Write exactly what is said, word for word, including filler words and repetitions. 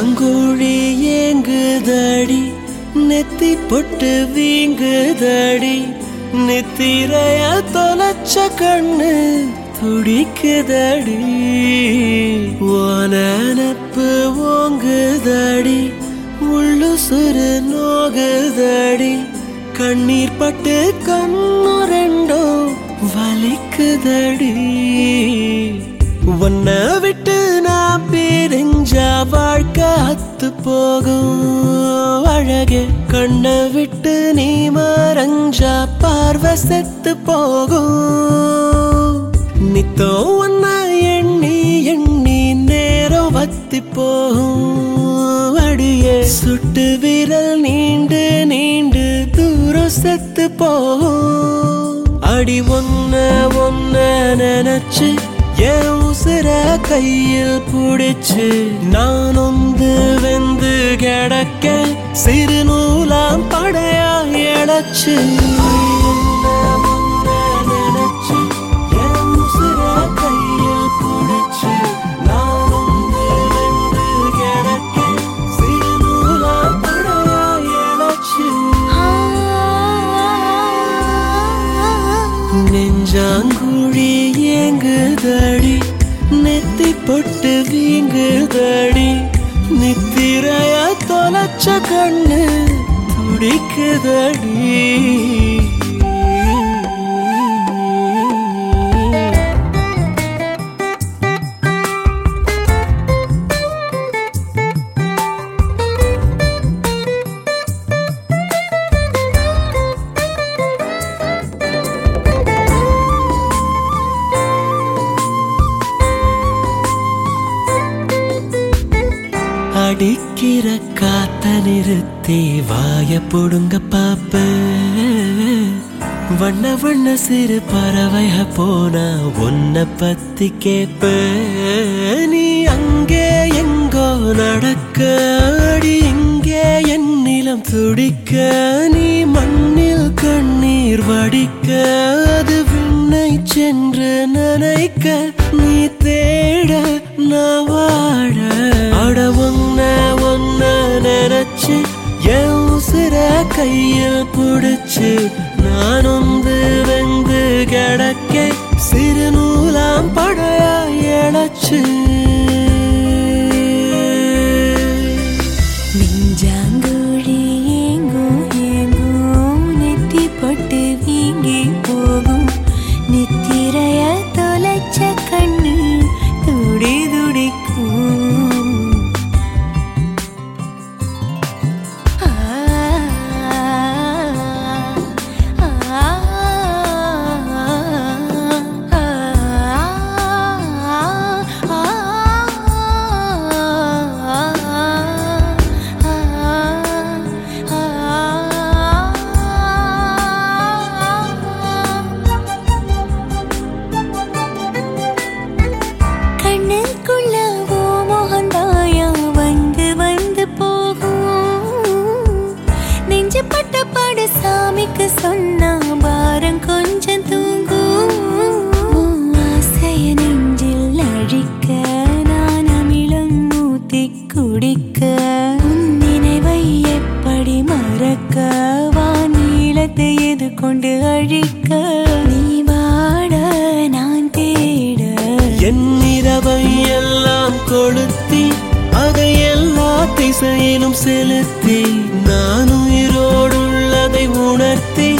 நெஞ்சாங்குழி ஏங்குதடி நெத்தி பொட்டு வீங்குதடி நித்திரைய தொலைச்ச கண்ணு துடிக்குதடி நெனப்பு ஓங்குதடி உள்ளு சுரு நோகுதடி கண்ணீர் பட்டு கண்ணு ரெண்டோ வலிக்குதடி உன்னை விட்டு நான் பிரிஞ்சா வாழ்க்கை அத்து போகும் அழகே கண்ணை விட்டு நீ மறைஞ்சா பார்வை செத்து போகும் நித்தோ உன்னை எண்ணி எண்ணி நேரம் வத்தி போகும் அடியே சுட்டு விரல் நீண்டு நீண்டு தூரம் செத்து போகும் அடி ஒன்ன ஒன்ன நினைச்சு என் உசுர கையில் புடிச்சு நான் ஒந்து வெந்து கிடக்க சிறு நூலாம் படையா எழச்சு நினைச்சு என் உசுர கையில் புடிச்சு நான் ஒந்து வெந்து கிடக்க சிறு நூலாம் படையா எழச்சு நெஞ்சாங்குழி ஏங்குதடி நெத்தி பொட்டு வீங்குதடி நித்திரைய தொலைச்ச கண்ணு துடிக்குதடி அடிக்கிற காத்த நிறுத்தி வாய புடுங்க பாப்ப வண்ண வண்ண சிறு பறவைக போனா உன்னை பத்தி கேப்ப நீ அங்கே எங்கோ நடக்க அடி இங்கே என் நிலம் துடிக்க நீ மண்ணில் கண்ணீர் வடிக்க அது விண்ணை சென்று நினைக்க நீ தேட நான் வாழ அட ஒன்ன ஒன்ன நினைச்சு என் உசுர கையில் புடிச்சு நான் ஒந்து வெந்து கிடக்க சிறு நூலாம் படையா எழச்சு நெஞ்சாங்குழி ஏங்கும் ஏங்கும் நெத்தி பொட்டு வீங்கி போகும் நித்திரைய தொலைச்ச கண்ணு துடி துடிக்கும் சாமிக்கு சொன்னா பாரம் கொஞ்சம் தூங்கும் ஆசைய நெஞ்சில் அழிக்க நான் அமிலம் ஊத்தி குடிக்க உன் நினைவை எப்படி மறக்க வானீளத்தை எது கொண்டு அழிக்க நீ வாட நான் தேட என் இரவை எல்லாம் கொளுத்தி அதை எல்லா திசையிலும் செலுத்தி நான் உயிரோடுள்ளதை உணர்த்தி